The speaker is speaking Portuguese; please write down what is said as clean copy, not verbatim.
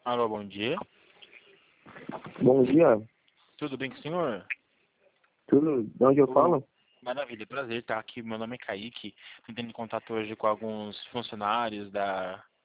Alô, bom dia. Bom dia, Tudo bem com o senhor? tudo? De onde eu falo? Maravilha, prazer estar aqui. Meu nome é Kaique. Tentando em contato hoje com alguns funcionários da